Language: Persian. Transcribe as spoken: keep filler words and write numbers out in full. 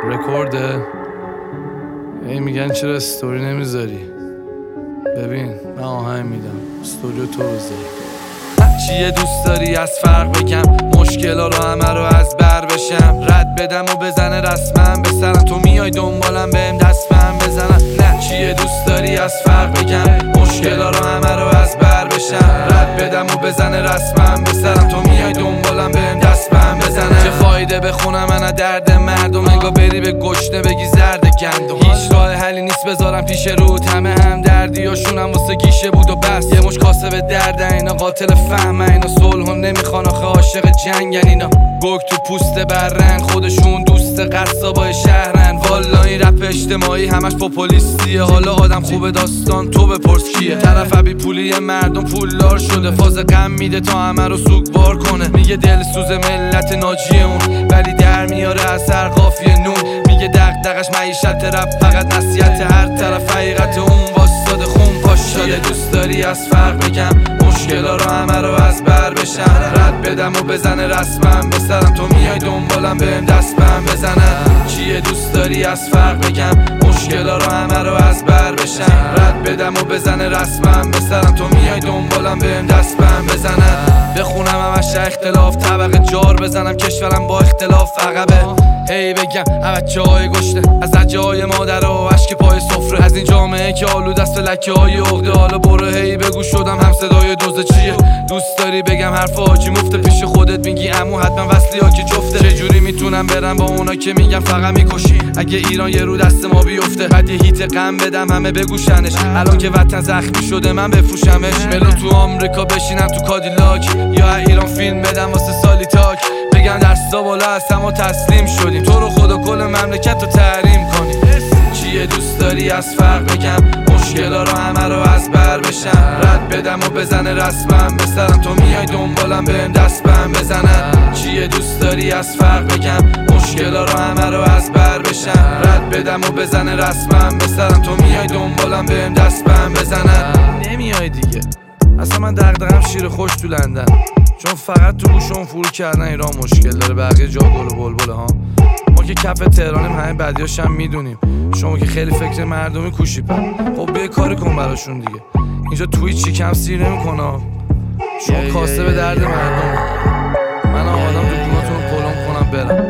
رکورده. ای میگن چرا استوری نمیذاری؟ ببین من آهنگ میدم، استوریو تو بذاری. چیه دوست داری از فرق بگم؟ مشکلا رو همه رو از بر بشم، رد بدم و بزنه رسمم به سرم، تو میای دنبالم بهم دست بهم بزنم. نه چیه دوست داری از فرق بگم؟ مشکلا رو همه رو از بر بشم، رد بدم و بزنه رسمم به سرم، تو میای دنبالم بهم دست بهم بزنم. چه فایده بخونم من درد مردم، انگار بری به گشنه بگی زرد گندم. هیچ راه حلی نیست بذارم پیش رود، همه هم دردیاشونم واسه گیشه بود و بس. یه مش کاسه به درد اینا، قاتل فهم اینا، صلح هم نمیخوان آخه عاشق جنگن اینا. گرگ تو پوست برن، خودشون دوست قصابای شهرن. والا این رپ اجتماعی همش پاپولیستیه، حالا آدم خوبه داستان تو بپرس کیه. طرف بی پولی مردم پولدار شده، فاز غم میده تا همه رو سوگوار کنه. میگه دلسوز ملت ناجیه اون، ولی در میاره از هر قافیه نون. میگه دغدغش معیشت رپ فقط نصیحت، هر طرف حقیقت اون واسطاده خون پاش شده. دوست داری از فرق بگم؟ مشکلا رو همه رو از بر بشم، رد بدم و بزنه رسمم به سرم، تو میای دنبالم بهم دست بهم بزنم. چیه دوست داری از فرق بگم؟ مشکلا رو همه رو از بر بشم، رد بدم و بزنه رسمم به سرم، تو میای دنبالم بهم دست بهم بزنم. بخونم همش اختلاف، طبقه جار بزنم، کشورم با اختلاف عقبه. هی بگم بچه های گشته از لجه های مادر و اشک پای سفره، از این جامعه که آلود است لکه های عقده. حالا برو هی بگو شدم هم صدای دوزه چیه. دوست داری بگم حرف حاجی مفته، پیش خودت میگی عمو حتما وصلی ها که جفته. چجوری میتونم برم با اونا که میگم فقط میکشی؟ اگه ایران یه رو دست ما بیفته، بعد یه هیت غم بدم همه بگوشنش. الان که وطن زخمی شده من بفروشمش، ملو تو آمریکا بشینم تو کادیلاک، یا ایران فیلم بدم واسه سالی تاک. بگم دستا بالا هستم و تسلیم شدیم، تو رو خدا کل مملکت رو تحریم کنیم. چیه دوست داری از فرق بگم؟ مشکلا رو همه رو از بر بشم، رد بدم و بزنه رسمم به سرم، تو میای دنبالم بهم دست بهم بزنم. چیه دوست داری از فرق بگم؟ مشکلا رو همه رو از بر بشم، رد بدم و بزنه رسمم به سرم، تو میای دنبالم بهم دست بهم بزنم. نمیای دیگه اصلا، من دغدغم شیر خوش تو لندن، چون فقط تو گوشم فرو کردن ایران مشکل داره، بقیه جا گل و بلبله ها. ما که کف تهرانیم، همه بدیاش هم میدونیم. شما که خیلی فکر مردمی کوشی پر، خب بیا کاری کن براشون دیگه. اینجا توییت چی کم سیر نمیکنه، شما کاسه به درد مردم. من آمادم تو گوناتون رو پلم کنم برم.